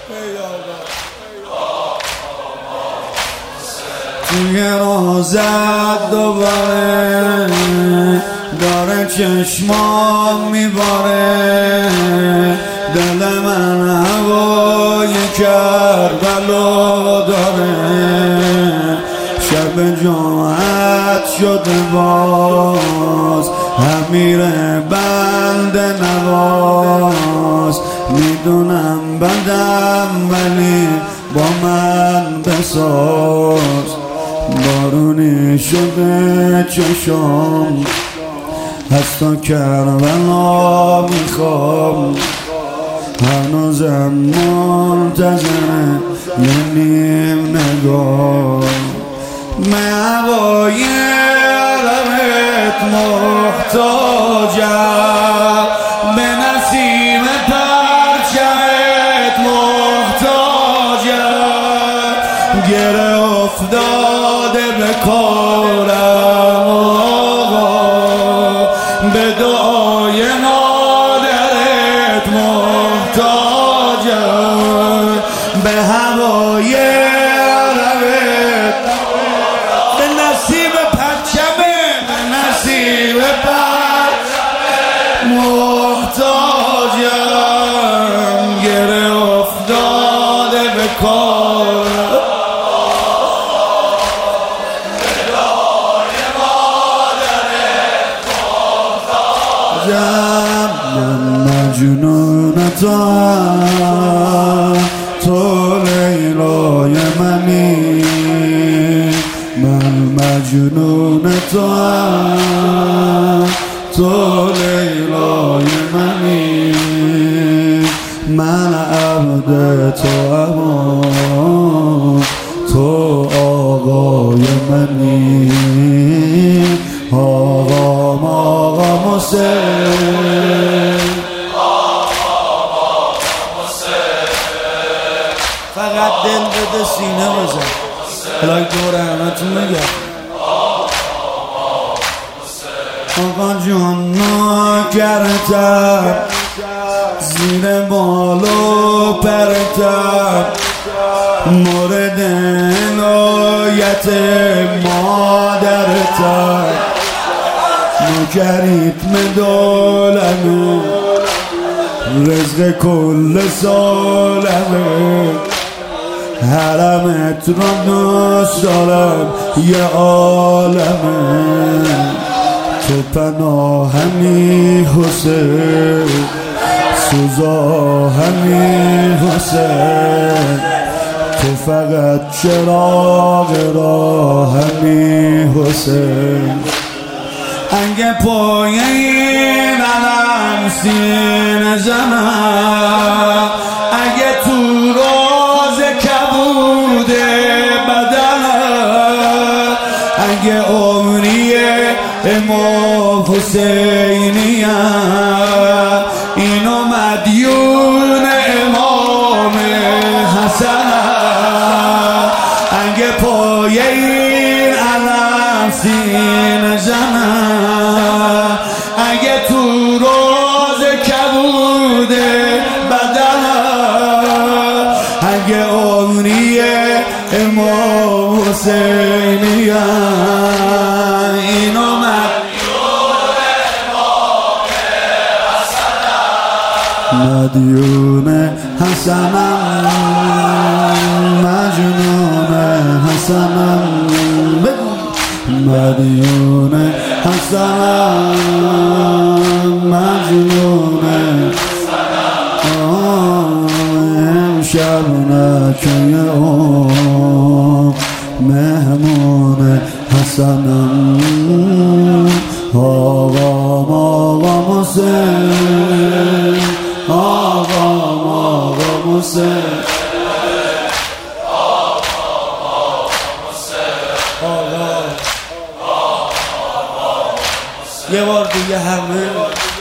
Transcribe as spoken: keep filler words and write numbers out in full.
توی روزت دوباره داره چشمام میباره، دل من هوای کربلا داره. شب جمعت شده باز امیر بند نواز، میدونم بدم ولی با من بساز. بارونی شده چشم از تا کربلا میخوام، هنوزم منتظر یه نیم نگاه. من هوای عربت محتاجم، به نسیم پرچمت محتاجم. گره افتاده به کارم آقا، به دعای مادرت محتاجم. به هوای عربت، به نسیم پرچمت، به نسیم پرچمت محتاجم. گره افتاده به کارم، من مجنون توام، تو لیلای منی. من مجنون توام، تو لیلای منی. من عبد توام، تو آقای منی. آقام آقا حسین، فقط دل بده سینه بزن. الهی دور همتون میگم آقا جون ناکرتم، زیر بالو پرتم، مورد عنایت مادرتم. نوکریتم دولمه، رزق کل سالمه. حرمت را دوست دارم یه عالمه. تو پناهمی حسین، سوزاهمی حسین. تو فقط چراغ راهمی حسین. اگه پای این علم سینه زنم، اگه تو راز کبود بدنم، اگه عمری امام حسینیم، اینو مدیون امام حسنم. اگه پای این علم سینه زنم، اگه تو روز کبود بدنم، اگه عمری امام حسینیم، اینو مدیون امام حسنم. مدیون حسنم، مجنون حسنم. مدیون حسنم، مجنون حسنم. امشب نکه مهمون حسنم. آقام آقا حسین، آقام آقا حسین. یه بار دیگه همه